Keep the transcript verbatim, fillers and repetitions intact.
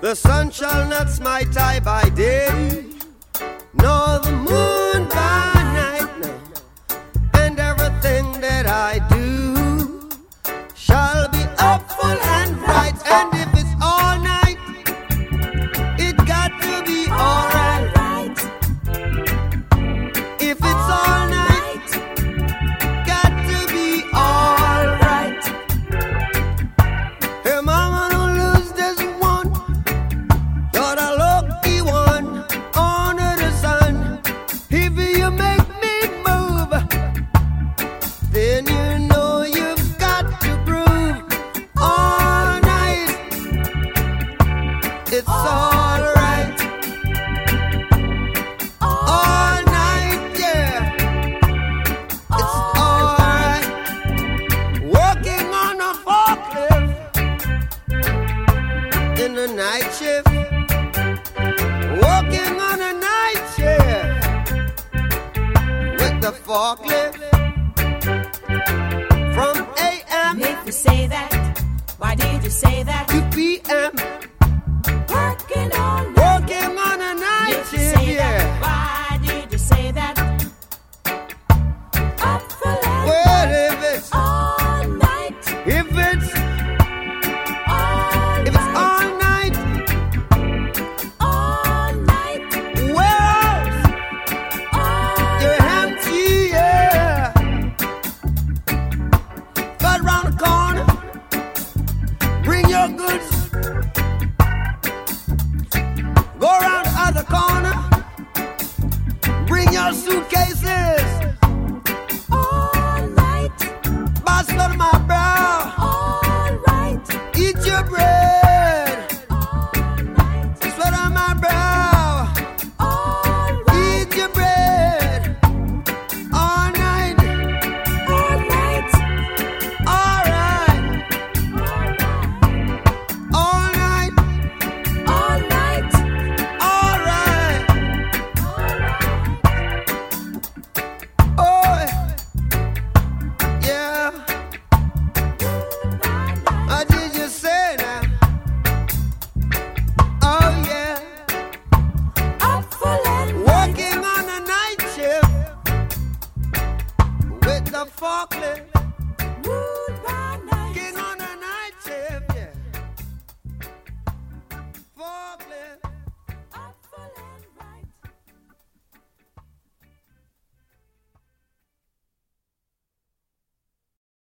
The sun shall not smite I by day, nor the moon by night, no. And everything that I do shall be up full and bright. And if it's all night, it got to be all right. If it's all night, got to be all right. Hey, mama, don't lose this one. You're the lucky one under the sun. If you make me move, then you know you've got to groove all night. It's all right. All night, yeah. It's all right. Working on a forklift in the night shift. Working on a night shift with the forklift from A M If you say that, why did you say that? to P M. Working on it. Working on a night If you shift, say yeah. that, why did you say that? Up for land. Well, if it's All night. if it's All if it's night. all night, All night. where else? All You're empty, yeah. Cut round the corner, bring your goods. Go around the other corner, bring your suitcases. all night. Boss under my brow, All right. eat your bread. All night. Sweat on my brow, All right. eat your bread. All night, All night. all right. All night, All night. all right. Oh, yeah. What did you say now? Oh, yeah. Up for land. Working on a night shift with the forklift. Moon by night. Working on a night shift, yeah. Forklift.